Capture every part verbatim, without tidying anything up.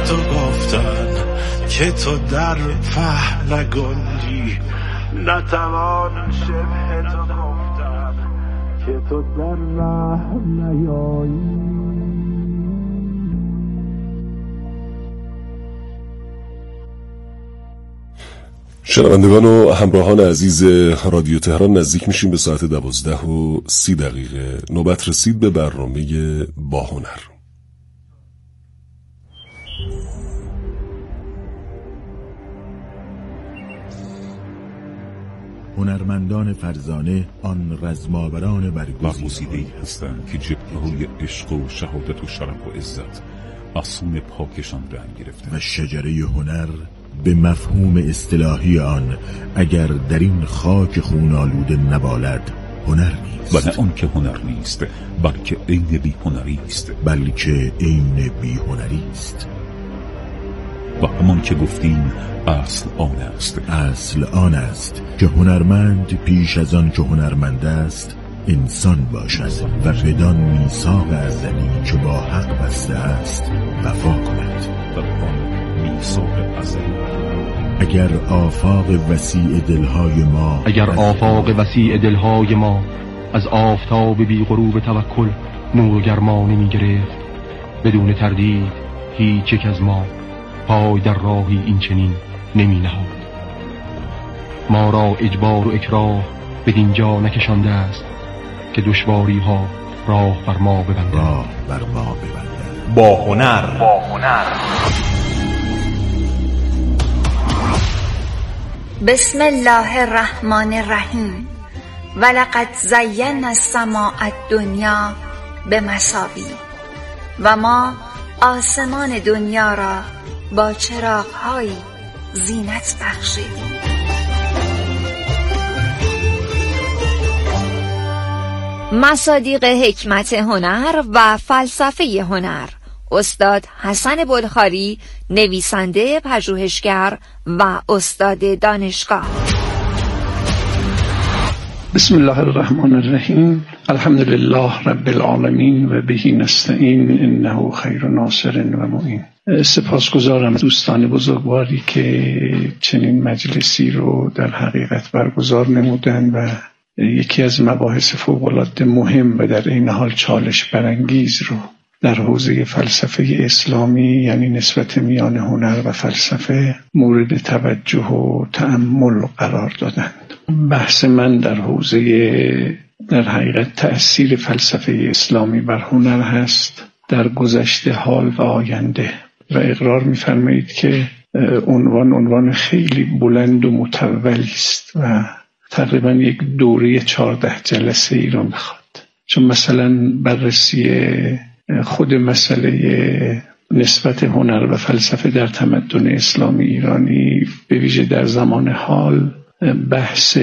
تو گفتن که تو در فهم نگنجی، نتوان شبه تو گفتن که تو در رحم نیایی. شنوندگان و همراهان عزیز رادیو تهران، نزدیک میشیم به ساعت دوازده و سی دقیقه. نوبت رسید به برنامه با هنر. هنرمندان فرزانه آن رزماوران برگزیده‌ای هستند که جبهه‌های عشق و شهادت و شرف و عزت آسون پاکشان رنگ گرفته و شجره هنر به مفهوم اصطلاحی آن اگر در این خاک خون آلوده نبالد هنر نیست. و نه آن که هنر نیست، بلکه عین بی هنری است. بلکه عین بی هنری است. و همان که گفتیم اصل آن است. اصل آن است که هنرمند پیش از آن که هنرمند است انسان باشد و بدان میثاق ازلی که با حق بسته است وفا کند. و آن میثاق ازلی اگر آفاق وسیع دلهای ما اگر آفاق وسیع دلهای ما از آفتاب بی غروب توکل نور و گرما نمی گرفت، بدون تردید هیچ یک از ما پای در راهی این چنین نمی نهاد. ما را اجبار و اکراه بدین جا نکشانده است که دشواری ها راه بر ما ببندند. راه بر ما ببندند. با هنر با هنر بسم الله الرحمن الرحیم. ولقد زینا السماء الدنیا بمصابیح، و ما آسمان دنیا را با چراغ‌هایی زینت بخشیدیم. مصادیق حکمت هنر و فلسفه هنر، استاد حسن بلخاری، نویسنده، پژوهشگر و استاد دانشگاه. بسم الله الرحمن الرحیم. الحمد لله رب العالمین و به نستعین انه خیر ناصر و معین. سپاسگزارم دوستان بزرگواری که چنین مجلسی رو در حقیقت برگزار نمودن و یکی از مباحث فوق‌العاده مهم و در این حال چالش برانگیز رو در حوزه فلسفه اسلامی، یعنی نسبت میان هنر و فلسفه، مورد توجه و تأمل قرار دادند. بحث من در حوزه در حقیقت تأثیر فلسفه اسلامی بر هنر هست در گذشته، حال و آینده، و اقرار می‌فرمایید که عنوان عنوان خیلی بلند و مطولی است و تقریبا یک دوره چهارده جلسه ای رو میخواد. چون مثلا بررسی خود مسئله نسبت هنر و فلسفه در تمدن اسلامی ایرانی، به ویژه در زمان حال، بحث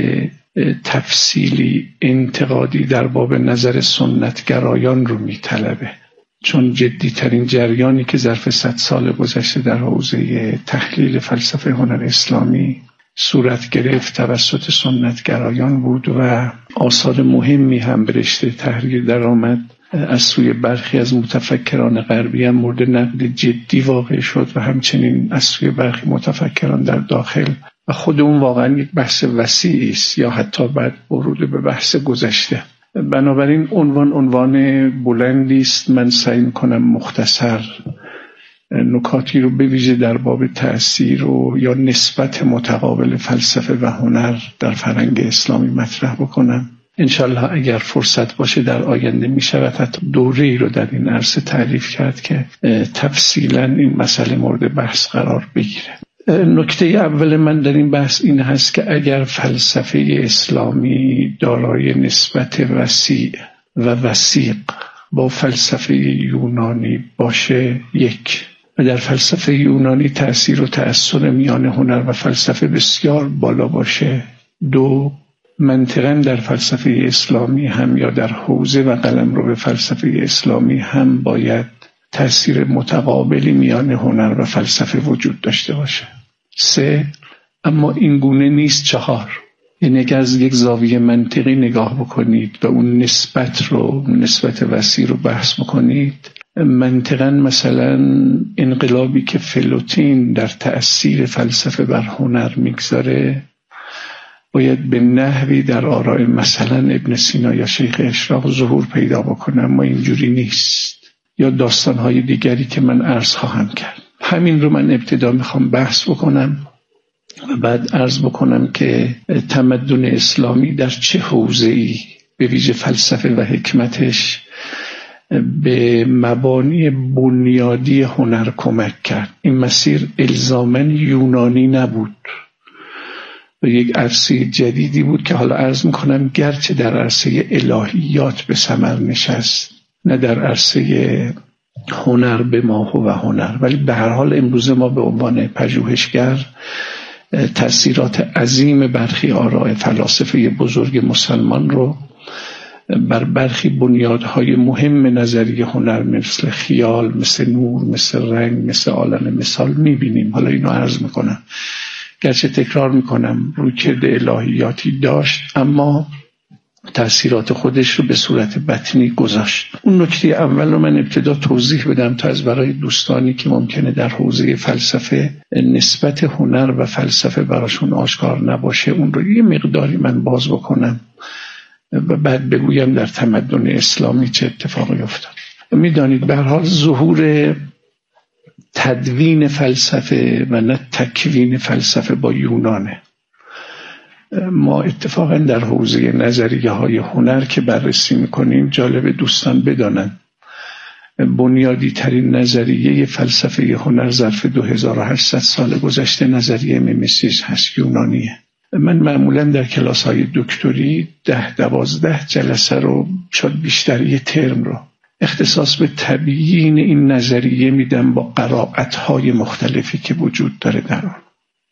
تفصیلی انتقادی در باب نظر سنتگرایان رو میطلبه، چون جدیترین جریانی که ظرف صد سال گذشته در حوزه تحلیل فلسفه هنر اسلامی صورت گرفت توسط سنتگرایان بود و آثار مهمی هم به رشته تحریر در آمد. از سوی برخی از متفکران غربی هم مورد نقد جدی واقع شد و همچنین از سوی برخی متفکران در داخل، و خود اون واقعا یک بحث وسیعی است، یا حتی بعد ورود به بحث گذشته. بنابراین عنوان عنوان بلندی است. من سعی می‌کنم مختصر نکاتی رو به ویژه در باب تأثیر و یا نسبت متقابل فلسفه و هنر در فرهنگ اسلامی مطرح بکنم. انشالله اگر فرصت باشه در آینده می شود حتی دوره‌ای رو در این عرصه تعریف کرد که تفصیلا این مسئله مورد بحث قرار بگیره. نکته اول من در این بحث این هست که اگر فلسفه اسلامی دارای نسبت وسیع و وثیق با فلسفه یونانی باشه، یک، و در فلسفه یونانی تأثیر و تأثیر میان هنر و فلسفه بسیار بالا باشه، دو، منطقاً در فلسفه اسلامی هم یا در حوزه و قلمرو به فلسفه اسلامی هم باید تأثیر متقابلی میان هنر و فلسفه وجود داشته باشه. سه، اما این گونه نیست. چهار، یعنی اگر از یک زاویه منطقی نگاه بکنید و اون نسبت رو نسبت وسیع رو بحث بکنید، منطقاً مثلا انقلابی که فلوتین در تأثیر فلسفه بر هنر میگذاره باید به نحوی در آراء مثلا ابن سینا یا شیخ اشراق ظهور پیدا بکنه، اما اینجوری نیست. یا داستانهای دیگری که من عرض خواهم کرد. همین رو من ابتدا میخوام بحث بکنم و بعد عرض بکنم که تمدن اسلامی در چه حوزه‌ای به ویژه فلسفه و حکمتش به مبانی بنیادی هنر کمک کرد. این مسیر الزاماً یونانی نبود و یک عرصه جدیدی بود که حالا عرض میکنم گرچه در عرصه الهیات به ثمر نشست، نه در عرصه هنر به ما و هنر، ولی به هر حال امروز ما به عنوان پژوهشگر تأثیرات عظیم برخی آراء فلاسفه بزرگ مسلمان رو بر برخی بنیادهای مهم نظریه هنر مثل خیال، مثل نور، مثل رنگ، مثل عالم مثال میبینیم. حالا اینو عرض میکنم، گرچه تکرار میکنم رویکرد الهیاتی داشت اما تأثیرات خودش رو به صورت بطنی گذاشت. اون نکته اول رو من ابتدا توضیح بدم تا از برای دوستانی که ممکنه در حوزه فلسفه نسبت هنر و فلسفه براشون آشکار نباشه اون رو یه مقداری من باز بکنم و بعد بگویم در تمدن اسلامی چه اتفاقی افتاد. میدانید به هر حال ظهور تدوین فلسفه و نه تکوین فلسفه با یونانه. ما اتفاقا در حوزه نظریه های هنر که بررسی میکنیم جالب دوستان بدانن بنیادی ترین نظریه فلسفه هنر ظرف دو هزار و هشتصد سال گذشته نظریه میمیسیس هست، یونانیه. من معمولا در کلاس های دکتری ده دوازده جلسه رو شاید بیشتر یه ترم رو اختصاص به تبیین این نظریه میدم با قرائت های مختلفی که وجود داره در آن.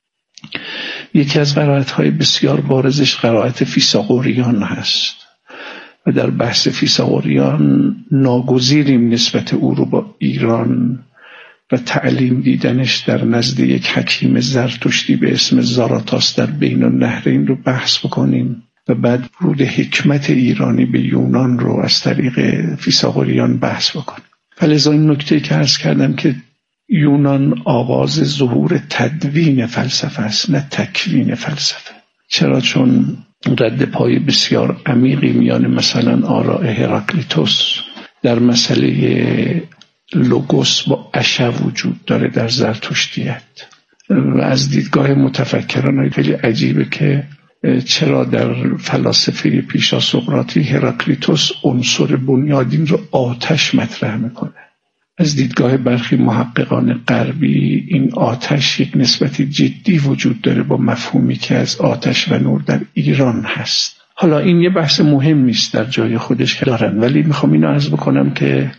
یکی از قرائت‌های بسیار بارزش قرائت فیثاغوریان هست و در بحث فیثاغوریان ناگزیریم نسبت او رو با ایران و تعلیم دیدنش در نزد یک حکیم زرتشتی به اسم زاراتاس در بین النهرین رو بحث بکنیم و بعد ورود حکمت ایرانی به یونان رو از طریق فیثاغوریان بحث بکنیم. فلذا این نکته که عرض کردم که یونان آغاز ظهور تدوین فلسفه است نه تکوین فلسفه. چرا؟ چون رد پای بسیار عمیقی میان مثلا آراء هراکلیتوس در مسئله لوگوس با عشا وجود داره در زرتشتیت و از دیدگاه متفکران خیلی عجیبه که چرا در فلاسفه پیشا سقراطی هراکلیتوس عنصر بنیادین رو آتش مطرح میکنه. از دیدگاه برخی محققان غربی این آتش یک نسبت جدی وجود داره با مفهومی که از آتش و نور در ایران هست. حالا این یه بحث مهم نیست در جای خودش که دارن، ولی میخوام اینو عرض بکنم که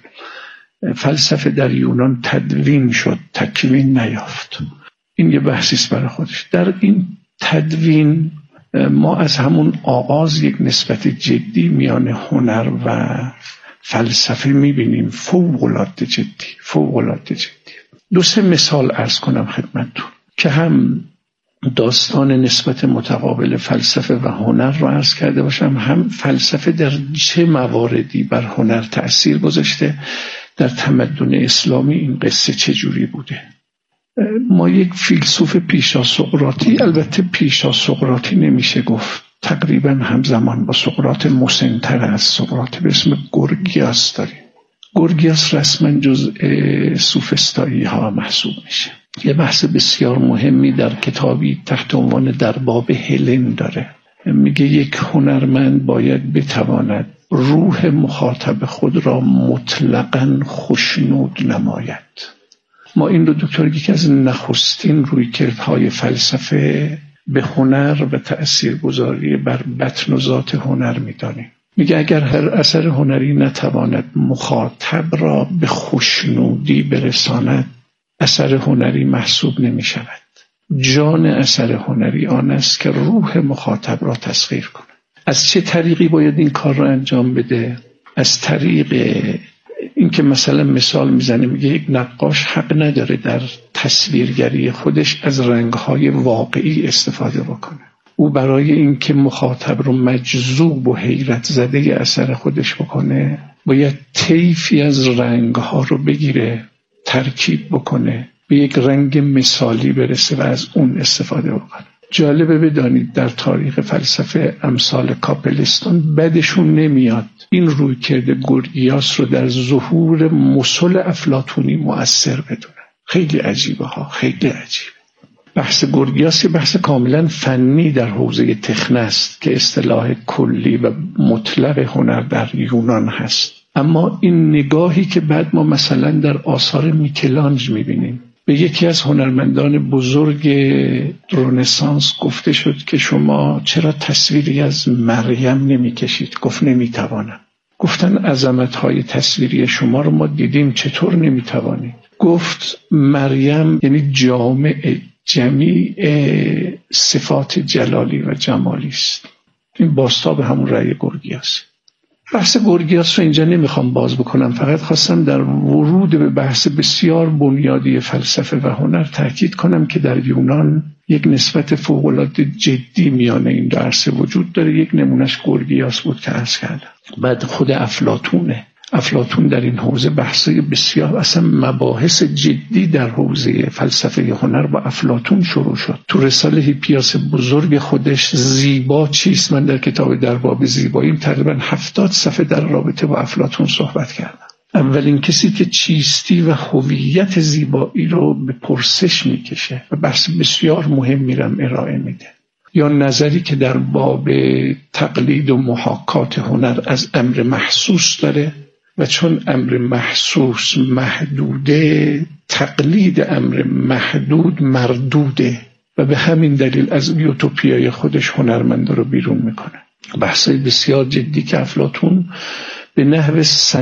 فلسفه در یونان تدوین شد، تکوین نیافت. این یه بحثیست برای خودش. در این تدوین ما از همون آغاز یک نسبت جدی میان هنر و فلسفه میبینیم، فوق‌العاده جدی، فوق‌العاده جدی. دو سه مثال عرض کنم خدمتتون که هم داستان نسبت متقابل فلسفه و هنر رو عرض کرده باشم، هم فلسفه در چه مواردی بر هنر تأثیر گذاشته، در تمدن اسلامی این قصه چجوری بوده. ما یک فیلسوف پیشا سقراطی، البته پیشا سقراطی نمیشه گفت، تقریبا همزمان با سقراط مسن‌تر از سقراط، به اسم گورگیاس داریم. گورگیاس رسما جزء سوفسطایی ها محسوب میشه. یه بحث بسیار مهمی در کتابی تحت عنوان در باب هلن داره. میگه یک هنرمند باید بتواند روح مخاطب خود را مطلقاً خوشنود نماید. ما این رو دکتر یکی از نخستین رویکردهای فلسفه به هنر و تأثیرگذاری بر بطن و ذات هنر می‌دانیم. میگه اگر هر اثر هنری نتواند مخاطب را به خوشنودی برساند، اثر هنری محسوب نمی شود. جان اثر هنری آن است که روح مخاطب را تسخیر کند. از چه طریقی باید این کار را انجام بده؟ از طریق این که مثلا مثال میزنه، میگه یک نقاش حق نداره در تصویرگری خودش از رنگ‌های واقعی استفاده بکنه. او برای اینکه مخاطب رو مجذوب و حیرت زده اثر خودش بکنه باید طیفی از رنگ‌ها رو بگیره، ترکیب بکنه، به یک رنگ مثالی برسه و از اون استفاده بکنه. جالبه بدانید در تاریخ فلسفه امثال کاپلستون بدشون نمیاد این رویکرد گورگیاس رو در ظهور مثل افلاطونی مؤثر بدونن. خیلی عجیبه ها، خیلی عجیبه. بحث گورگیاس یه بحث کاملا فنی در حوزه تخنه است که اصطلاح کلی و مطلق هنر در یونان هست. اما این نگاهی که بعد ما مثلا در آثار میکلانج میبینیم، به یکی از هنرمندان بزرگ رنسانس گفته شد که شما چرا تصویری از مریم نمیکشید؟ گفت نمیتوانم. گفتن عظمت‌های تصویری شما رو ما دیدیم، چطور نمیتوانید؟ گفت مریم یعنی جامع جمیع صفات جلالی و جمالی است. این بازتاب همون رأی گورگیاس. بحث گورگیاس رو اینجا نمیخوام باز بکنم، فقط خواستم در ورود به بحث بسیار بنیادی فلسفه و هنر تاکید کنم که در یونان یک نسبت فوق‌العاده جدی میان این دو عرصه وجود داره. یک نمونش گورگیاس بود که عرض کردم. بعد خود افلاطونه. افلاطون در این حوزه بحثای بسیار، اصلا مباحث جدی در حوزه فلسفه هنر با افلاطون شروع شد. تو رساله هیپیاس بزرگ خودش زیبا چیست، من در کتاب در باب زیباییم تقریبا هفتاد صفحه در رابطه با افلاطون صحبت کردم. اولین کسی که چیستی و هویت زیبایی رو به پرسش میکشه و بحث بسیار مهم میرم ارائه میده. یا نظری که در باب تقلید و محاکات هنر از امر محسوس داره و چون امر محسوس محدوده، تقلید امر محدود مردوده و به همین دلیل از یوتوپیای خودش هنرمندا رو بیرون میکنه. بحثای بسیار جدی که افلاطون به نحو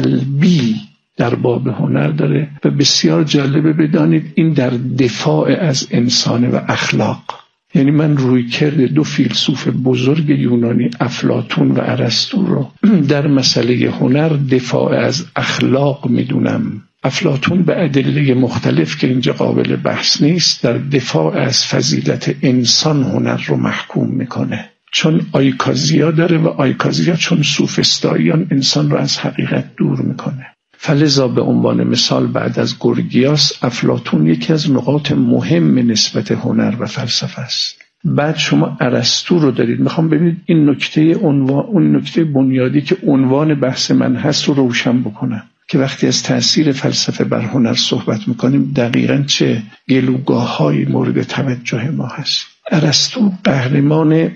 سلبی در باب هنر داره و بسیار جالبه بدانید این در دفاع از انسان و اخلاق. یعنی من روی کرده دو فیلسوف بزرگ یونانی افلاطون و ارسطو رو در مسئله هنر دفاع از اخلاق میدونم. افلاطون به ادله مختلف که اینجا قابل بحث نیست در دفاع از فضیلت انسان هنر رو محکوم میکنه، چون آیکازیا داره و آیکازیا چون سوفسطائیان انسان رو از حقیقت دور میکنه. فلذا به عنوان مثال بعد از گورگیاس افلاطون یکی از نقاط مهم نسبت هنر و فلسفه است. بعد شما ارسطو رو دارید. میخوام ببینید این نکته عنوان، اون نکته بنیادی که عنوان بحث من هست رو روشن بکنم که وقتی از تأثیر فلسفه بر هنر صحبت میکنیم دقیقاً چه گلوگاه‌هایی مورد توجه ما هست. ارسطو قهرمان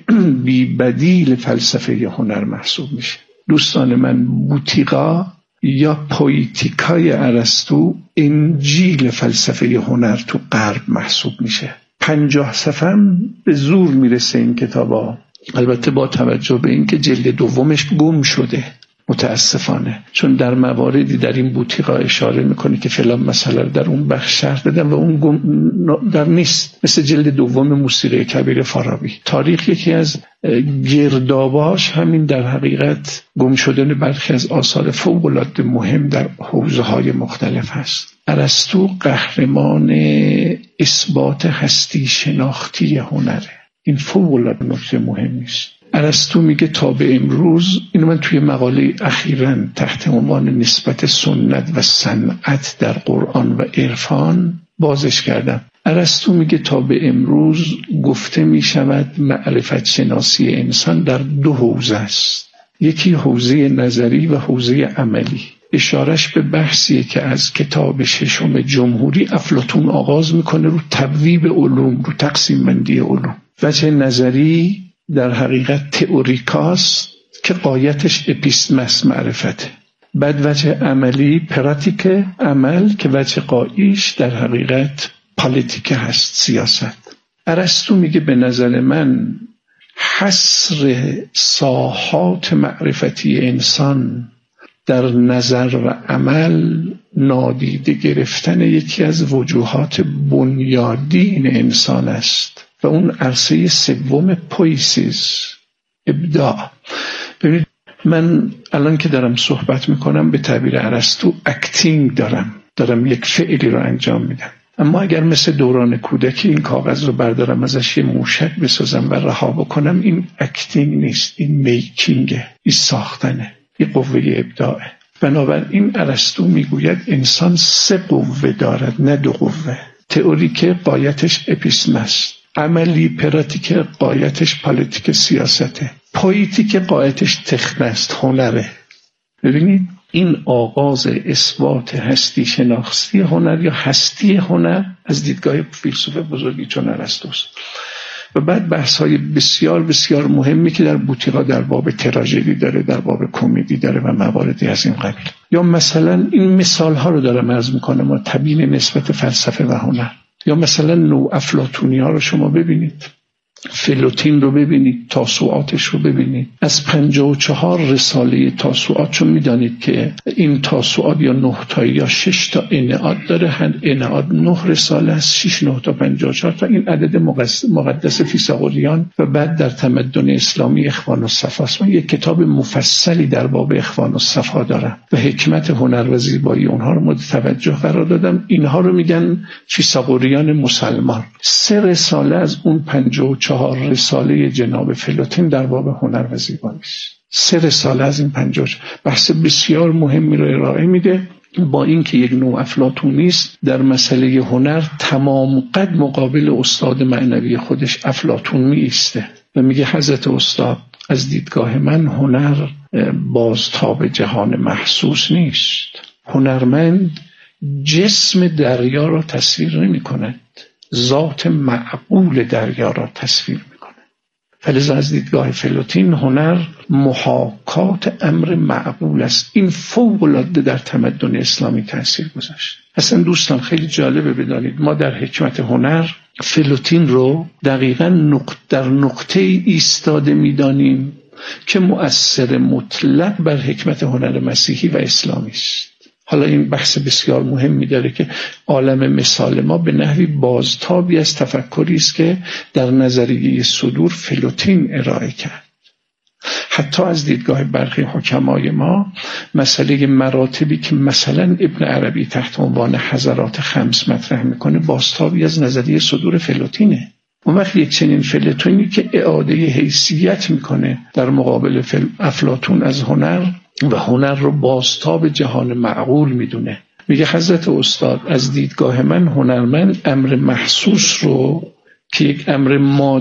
بی‌بدیل فلسفه هنر محسوب میشه. دوستان من، بوتیقا یا پویتیکای ارسطو انجیل فلسفه هنر تو غرب محسوب میشه. پنجاه صفحه هم به زور میرسه این کتابا، البته با توجه به اینکه جلد دومش گم شده متاسفانه، چون در مواردی در این بوتیقا اشاره میکنه که فلان مسئله در اون بخش شرح دادن و اون گم در نیست. مثل جلد دوم موسیقی کبیر فارابی. تاریخ یکی از گرداباش همین در حقیقت گم شدن برخی از آثار فوق‌العاده مهم در حوزه‌های مختلف هست. ارسطو قهرمان اثبات هستی شناختی هنره. این فوق‌العاده نکته مهمی است. ارسطو میگه تا به امروز، اینو من توی مقاله اخیراً تحت عنوان نسبت سنت و صنعت در قرآن و عرفان بازش کردم. ارسطو میگه تا به امروز گفته میشود معرفت شناسی انسان در دو حوزه است، یکی حوزه نظری و حوزه عملی. اشارش به بحثیه که از کتاب ششم جمهوری افلاطون آغاز میکنه رو تبویب علوم، رو تقسیم بندی علوم. وجه نظری در حقیقت تئوریکاست که غایتش اپیستمس معرفته. بعد وجه عملی پراتیک عمل که وجه غاییش در حقیقت پالیتیک هست، سیاست. ارسطو میگه به نظر من حصر ساحات معرفتی انسان در نظر و عمل نادیده گرفتن یکی از وجوهات بنیادین انسان است و اون عرصه سوم پویسیز، ابداع. ببینید من الان که دارم صحبت میکنم به تعبیر ارسطو اکتینگ دارم دارم یک فعلی رو انجام میدم. اما اگر مثل دوران کودکی این کاغذ رو بردارم ازش یه موشک بسازم و رها بکنم، این اکتینگ نیست، این میکینگه، این ساختنه، این قوه ابداعه. بنابراین ارسطو میگوید انسان سه قوه دارد نه دو قوه. تئوریک قایتش اپیسم است، عملی پراتیک قایتش پالیتیک سیاسته، پویتیک قایتش تخنه است، هنره. ببینید این آغاز اثبات هستی شناختی هنر یا هستی هنر از دیدگاه فیلسوف بزرگی چون ارسطوست. و بعد بحث‌های بسیار بسیار مهمی که در بوتیقا در باب تراژدی داره، در باب کمدی داره و مواردی از این قبیل. یا مثلا این مثال‌ها رو دارم عرض می‌کنم ما تبیین نسبت فلسفه و هنر. یا مثلا نوع افلاطونی‌ها رو شما ببینید، فلوتین رو ببینید، تاسوعاتش رو ببینید. از پنجاه و چهار رساله تاسوعات، چون میدانید که این تاسوعات یا نه تا یا شش تا انعاد داره، هر انعاد نه رساله است، شش نه تا پنجاه و چهار تا، این عدد مقدس فیثاغوریان و بعد در تمدن اسلامی اخوان الصفا است. من یک کتاب مفصلی در باب اخوان الصفا دارم و حکمت هنر و زیبایی اونها رو مورد توجه قرار دادم. اینها رو میگن فیثاغوریان مسلمان. سه رساله از اون پنجاه و چهار رساله جناب فلوتین در باب هنر و زیبایی است. سه رساله از این پنجاه بحث بسیار مهمی رو ارائه میده، با اینکه یک نوع افلاطونی است در مسئله هنر تمام قد مقابل استاد معنوی خودش افلاطون می ایسته و میگه حضرت استاد از دیدگاه من هنر بازتاب جهان محسوس نیست. هنرمند جسم دریا را تصویر نمی کند، ذات معقول دریا را تصویر می کند. فلذا از دیدگاه فلوتین هنر محاکات امر معقول است. این فوق العاده در تمدن اسلامی تاثیر گذاشت. اصلا دوستان خیلی جالبه بدانید ما در حکمت هنر فلوتین رو دقیقاً نقط در نقطه ایستاده می‌دانیم که مؤثر مطلق بر حکمت هنر مسیحی و اسلامی است. حالا این بحث بسیار مهمی داره که عالم مثال ما به نحوی بازتابی از تفکری است که در نظریه صدور فلوتین ارائه کرد. حتی از دیدگاه برخی حکمای ما مسئله مراتبی که مثلا ابن عربی تحت عنوان حضرات خمس مطرح میکنه بازتابی از نظریه صدور فلوتینه. اون وقت یک چنین فلوتینی که اعاده حیثیت میکنه در مقابل افلاطون از هنر و هنر رو بازتاب جهان معقول میدونه. میگه حضرت استاد از دیدگاه من هنرمند امر محسوس رو که یک امر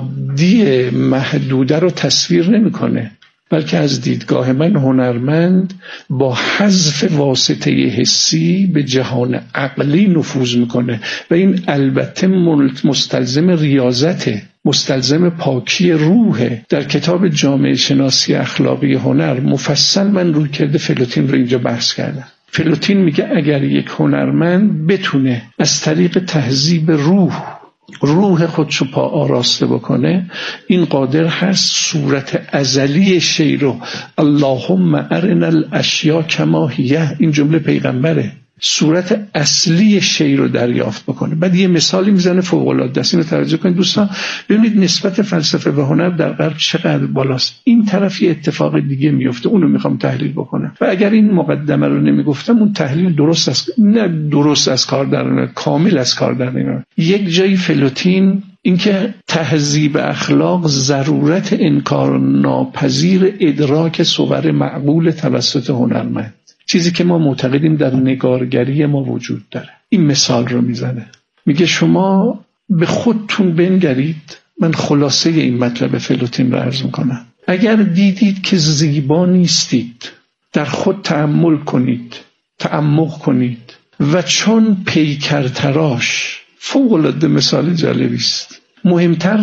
مادی محدوده رو تصویر نمیکنه، بلکه از دیدگاه من هنرمند با حذف واسطه حسی به جهان عقلی نفوذ میکنه و این البته مستلزم ریاضته، مستلزم پاکی روحه. در کتاب جامعه شناسی اخلاقی هنر مفصل من روی کرده فلوتین رو اینجا بحث کردم. فلوتین میگه اگر یک هنرمند بتونه از طریق تهذیب روح روح خودشو پا آراسته بکنه، این قادر هست صورت ازلی شی رو اللهم ارنا الاشیاء کما هی، این جمله پیغمبره، صورت اصلی شی رو دریافت بکنه. بعد یه مثالی میزنه فوق العاده است. اینو توجه کنید دوستان، ببینید نسبت فلسفه و هنر در غرب چقدر بالاست. این طرف یه اتفاق دیگه میفته، اونو میخوام تحلیل بکنم و اگر این مقدمه رو نمیگفتم اون تحلیل درست است، نه درست از کار در نمیاد، کامل از کار در نمیاد. یک جایی فلوتین اینکه تهذیب اخلاق ضرورت انکار ناپذیر ادراک صور معقول توسط هنرمند، چیزی که ما معتقدیم در نگارگری ما وجود داره. این مثال رو میزنه، میگه شما به خودتون بنگرید. من خلاصه این مطلب فلوتین رو عرض میکنم. اگر دیدید که زیبا نیستید، در خود تأمل کنید، تعمق کنید و چون پیکر تراش، فوق العاده مثال جالبی است. مهمتر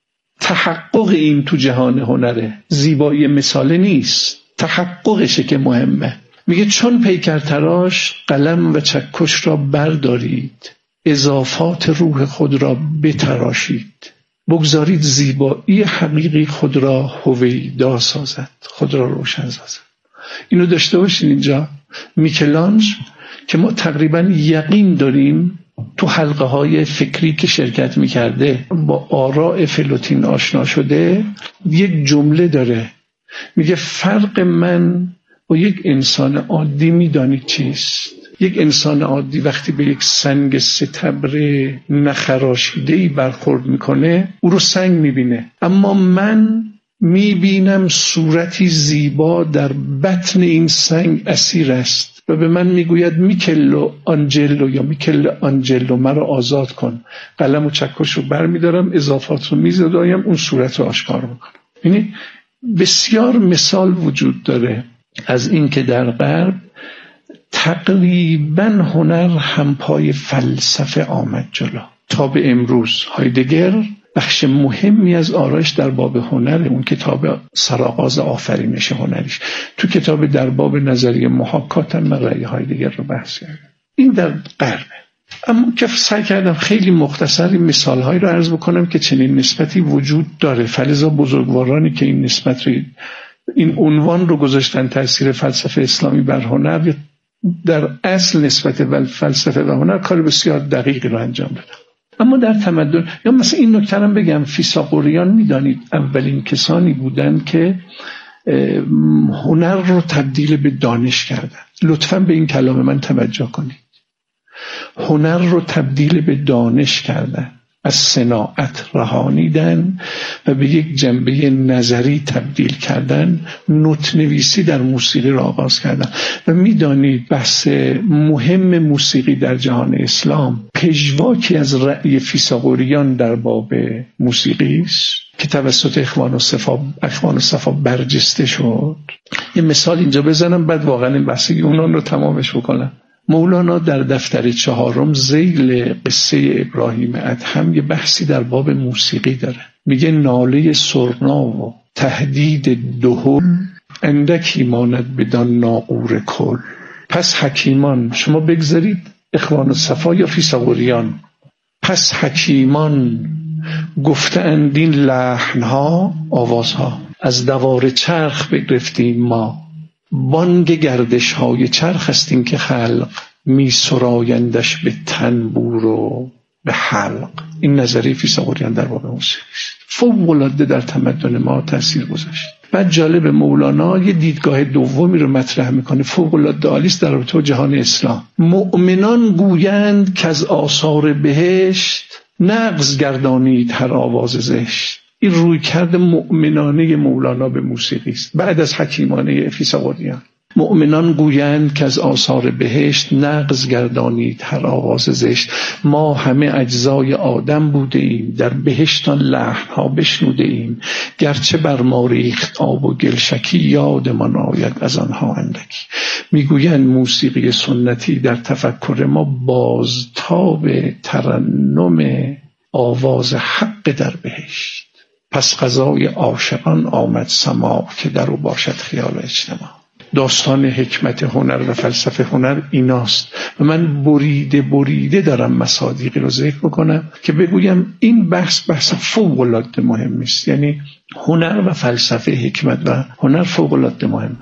تحقق این تو جهان هنره، زیبایی مثال نیست، تحققشه که مهمه. میگه چون پیکر تراش قلم و چکش را بردارید، اضافات روح خود را بتراشید، بگذارید زیبایی حقیقی خود را هویدا سازد، خود را روشن سازد. اینو داشته باشین اینجا. میکلانج که ما تقریبا یقین داریم تو حلقه های فکری که شرکت میکرده با آراء فلوتین آشنا شده، یک جمله داره میگه فرق من با یک انسان عادی میدانید چیست؟ یک انسان عادی وقتی به یک سنگ ستبر نخراشیده‌ای برخورد میکنه او رو سنگ میبینه، اما من میبینم صورتی زیبا در بطن این سنگ اسیر است و به من میگوید میکلو آنجلو یا میکل آنجلو مرا آزاد کن. قلم و چکش رو بر میدارم، اضافات رو میزدایم، اون صورت رو آشکار میکنم. یعنی بسیار مثال وجود داره از این که در غرب تقریبا هنر همپای فلسفه آمد جلو تا به امروز. هایدگر بخش مهمی از آرایش در باب هنر، اون کتاب سرآغاز آفرینش هنریش، تو کتاب در باب نظریه محاکات هم من رأی هایدگر رو بحث کردم. این در غربه. اما که سعی کردم خیلی مختصری مثالهایی رو عرض بکنم که چنین نسبتی وجود داره. فلذا بزرگوارانی که این نسبت رو، این عنوان رو گذاشتن تأثیر فلسفه اسلامی بر هنر، در اصل نسبت فلسفه و هنر کار بسیار دقیقی رو انجام دادن. اما در تمدن، یا مثلا این نکته هم بگم، فیثاغوریان میدانید اولین کسانی بودن که هنر رو تبدیل به دانش کردن. لطفاً به این کلام من توجه کنید. هنر رو تبدیل به دانش کردن، از صناعت رهانیدن و به یک جنبه نظری تبدیل کردن. نوت نویسی در موسیقی را آغاز کردن و میدانید بحث مهم موسیقی در جهان اسلام پژواکی از رأی فیثاغوریان در باب موسیقی است که توسط اخوان الصفا اخوان الصفا برجسته شد. یه مثال اینجا بزنم بعد واقعا این بحثی اونان رو تمامش بکنم. مولانا در دفتر چهارم ذیل قصه ابراهیم ادهم یه بحثی در باب موسیقی داره. میگه ناله سرنا و تهدید دهل اندکی ماند بدان ناقور کل. پس حکیمان، شما بگذارید اخوان الصفا یا فیثاغوریان، پس حکیمان گفتند این لحنها آوازها از دوار چرخ بگرفتیم ما، بانگ گردش های چرخ هستیم که خلق می سرایندش به تنبور و به حلق. این نظریه فیثاغوریان در باب موسیقی است. فوق‌العاده در تمدن ما تاثیر گذاشت. بعد جالب، مولانا یه دیدگاه دومی رو مطرح میکنه فوق‌العاده عالی است در رابطه با جهان اسلام. مؤمنان گویند که از آثار بهشت نغز گردانید هر آواز زشت. این رویکرد مؤمنانه مولانا به موسیقی است بعد از حکیمانه فیثاغوریان. مؤمنان گویند که از آثار بهشت نغز گردانید هر آواز زشت. ما همه اجزای آدم بوده ایم، در بهشتان لحنها بشنوده ایم. گرچه بر ما ریخت آب و گلشکی، یادمان آید از آنها اندکی. میگویند موسیقی سنتی در تفکر ما بازتاب ترنم آواز حق در بهشت. پس غذای عاشقان آمد سماع، که در او باشد خیال اجتماع. داستان حکمت هنر و فلسفه هنر ایناست و من بریده بریده دارم مصادیقی رو ذکر بکنم که بگویم این بحث بحث فوق‌العاده مهمی است. یعنی هنر و فلسفه، حکمت و هنر فوق‌العاده مهم.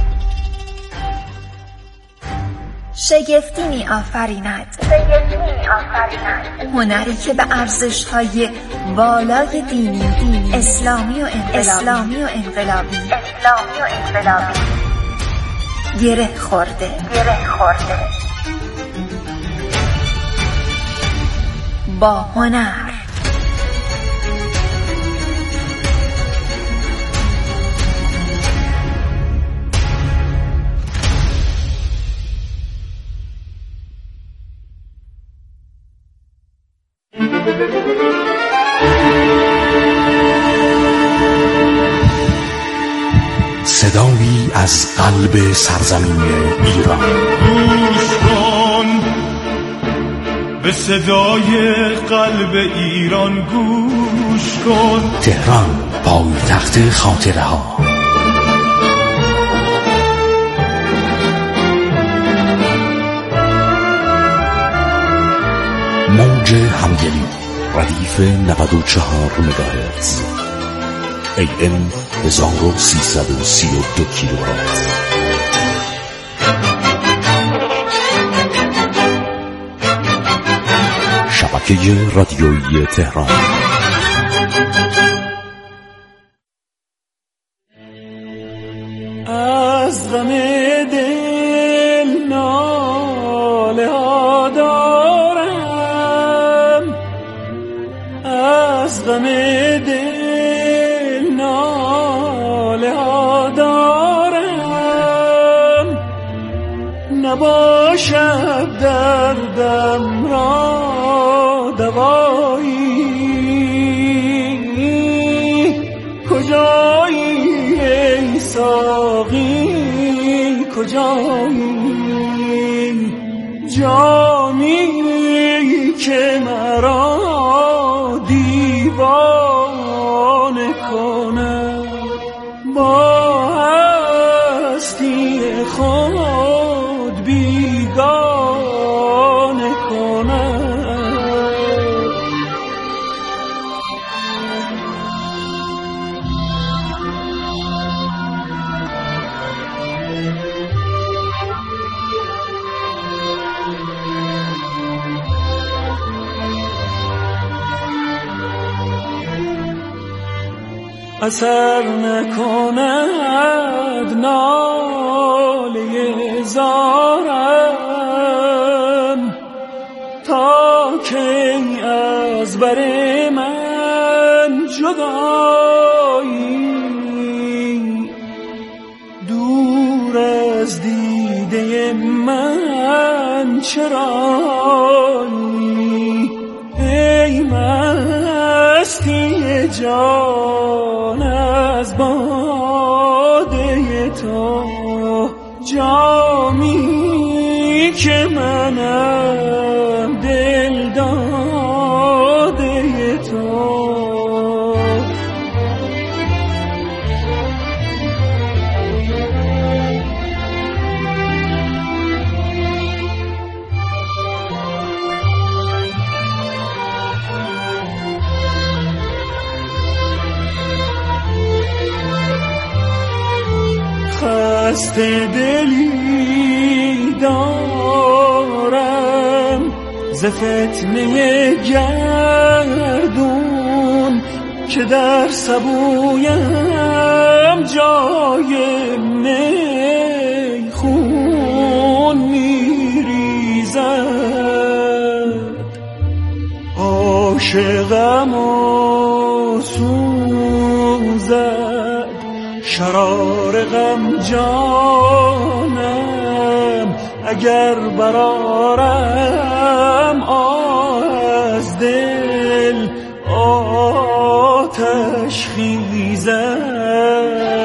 شگفتی می آفریند هنری که به ارزش‌های والای دینی دینی اسلامی و انقلابی اسلامی و انقلابی اسلامی و انقلابی گره خورده گره خورده با هنر. صدایی از قلب سرزمین ایران. گوش کن به صدای قلب ایران، گوش کن. تهران، پایتخت خاطره ها. موج همگلی ردیف نود و چهار مگاهرتز، ای ام هزار و سیصد و سی و دو کیلوهرتز. شبکه رادیویی تهران. از غم دل غم دل ناله ها دارم، نباشد دردم را دوایی. کجایی ای ساقی کجایی، جامی که مرا دیوانه کنه، با هستی خود بیگانه کنه. اثر نکند ناله زارم، تا کی از بر من جدایی. دور از دیده من چرایی، ای مستی جان از باده تو، جامی که منم دل داده تو. خسته دلی دارم ز فتنه گردون، که در سبویم جای میخون میریزد. عاشقم و سوزد شرار غم جانم، اگر برارم از دل آتش خیزد.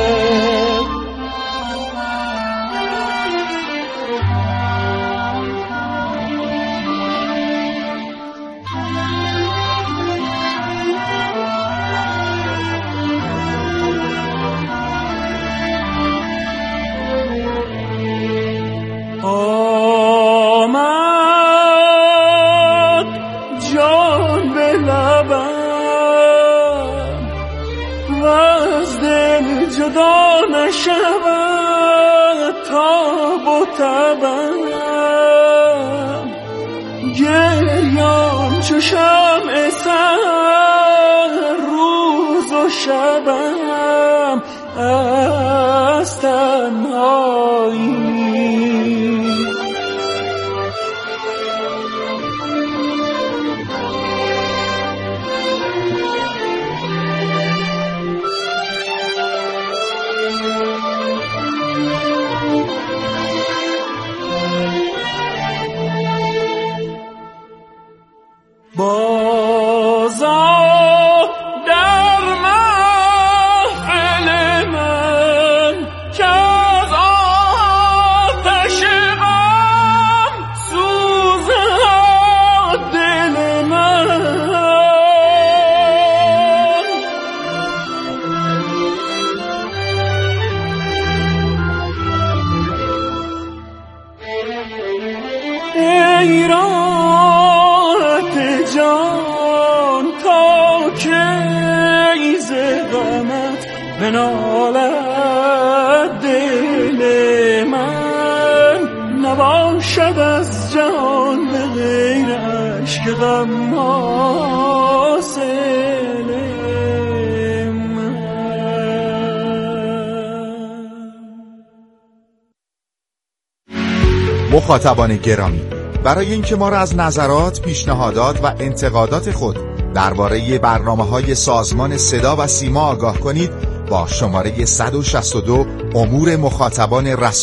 آمد جان به لبم و از دل جدا نشود تاب و تبم. گریان چو شمع سر روز و شبم از تنهایی. بازا در محفل من که از آتش غم سوزد دل من. ای راحت جان تا کی ز غمت بنالد دل من، نباشد از جان به غیر اشک غم حاصل من. مخاطبان گرامی، برای اینکه ما را از نظرات، پیشنهادات و انتقادات خود درباره برنامه‌های سازمان صدا و سیما آگاه کنید با شماره صد و شصت و دو امور مخاطبان رسانه‌ای